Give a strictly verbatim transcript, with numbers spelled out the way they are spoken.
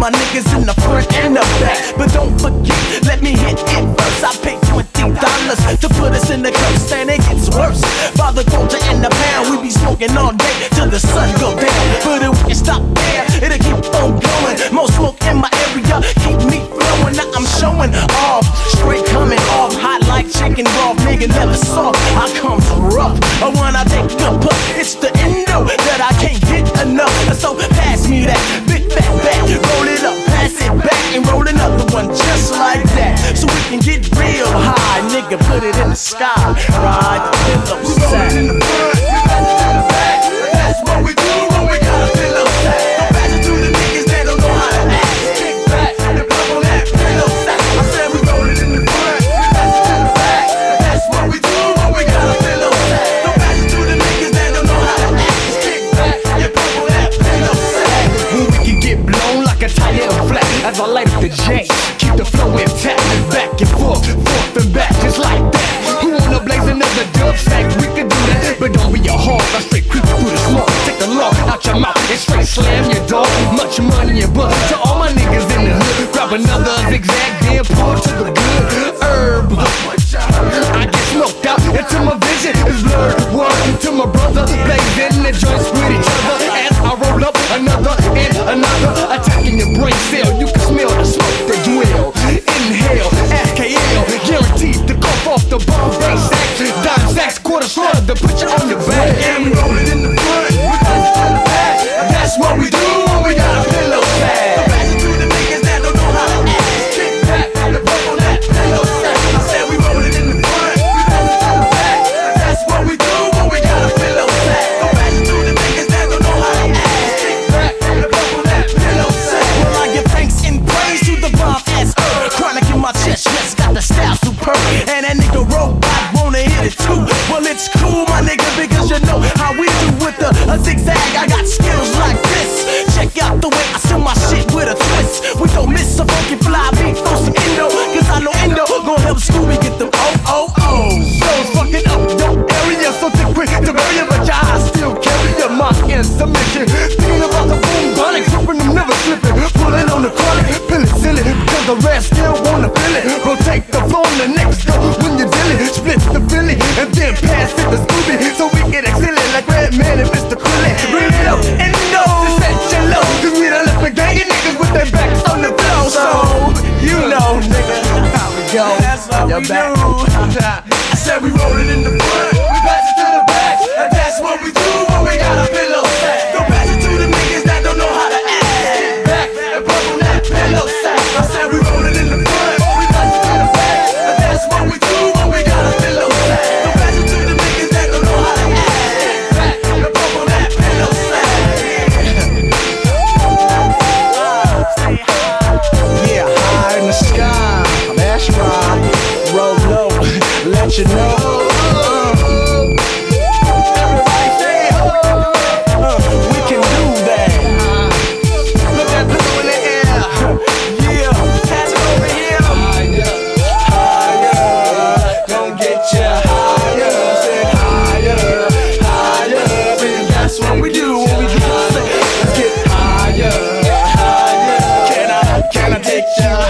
my niggas in the front and the back. But don't forget, let me hit it first. I paid twenty dollars to put us in the coast, and it gets worse. By the quarter and the pound, we be smoking all day till the sun go down. But it won't stop there, it'll keep on going. More smoke in my area, keep me flowing. Now I'm showing off, straight coming off, hot like chicken raw, nigga never soft. I come rough, but when I take the puff, it's the endo that I can't get enough. So pass me that big fat back, roll it up, pass it back, and roll another one just like that, so we can get real high, nigga. Put it in the sky, ride the pillow sack. In the front, we pass it to the back. That's what we do when we got a pillow sack. Don't pass it to the niggas that don't know how to act. Kick back and plug on that pillow sack. I said we roll it in the front, we pass it to the back. That's what we do when we got a pillow sack. Don't pass it to the niggas that don't know how to act. Kick back and plug on that pillow sack. When we can get blown like a tire flat, as I light up the J, keep the flow intact, back and forth, forth and back, just like that. Who wanna blaze another dub sack? We can do that, but don't be a hog. I straight creep through the smoke, take the law out your mouth and straight slam your dog. Much money and blood to all my niggas in the hood. Grab another zigzag, then pull to the good herb. I get smoked out until my vision is blurred. Word to my brother, blazing the joints with each other as I roll up another and another, attacking your brain cell. You can smell the smoke that dwell. Inhale, S K L, guaranteed to cough off the bomb. Day sacks, dime sacks, quarter slug to put you on your back. And we roll it in the front, we pass it to the back. That's what we do when we got a pillow sack. So pass it to the niggas that don't know how to act. Kick back and plug on that pillow sack. I said we roll it in the front, we pass it to the back. That's what we do when we got a pillow sack. So pass it to the niggas that don't know how to act. Kick back and plug on that pillow sack. Well, I give thanks and praise to the bomb ass earth. Chronic in my chest, yes, got the style superb. And that nigga robot wanna hit it too. Well, it's cool, my nigga, because you know how we do with the a zigzag. I got skills like this. Check out the way I sell my shit with a twist. We don't miss a funky fly beat, throw some endo, cause I know endo gon' help Scooby get them oh oh ohs. Those fucking up your area, something quick to bury you, but your eyes still carry your mark in submission. Thinking about the boom bonics, hoping them never slipping. Pulling on the chronic, feel it silly, because the rest still wanna feel it. Rotate the floor on the next go when you're dealing. Split the Philly and then pass it to Scooby, so we get excellent like Redman and Mister Quilly. Bring it up and no, set your low, cause we done left a gang of niggas with their backs on the floor. So, you know, nigga, how we go. That's how we back. do. I said we roll it in the front, we pass it to the back, and that's what we do when we got a pillow sack. Don't pass it to the niggas that don't know how to act. Get back and plug on that pillow sack. I said we roll it in the front, we pass it to the back, and that's what we do when we got a pillow sack. Don't pass it to the niggas that don't know how to act. Get back and plug on that pillow sack. Yeah, high in the sky, that's right. Roll low, let you know. Everybody say, oh, we can do that. Look that blue in the air. Yeah, pass it over here. Higher, higher, gonna get you higher. Say higher, higher, baby, that's what we do when we do. Let's get higher, higher. Can I, can I take you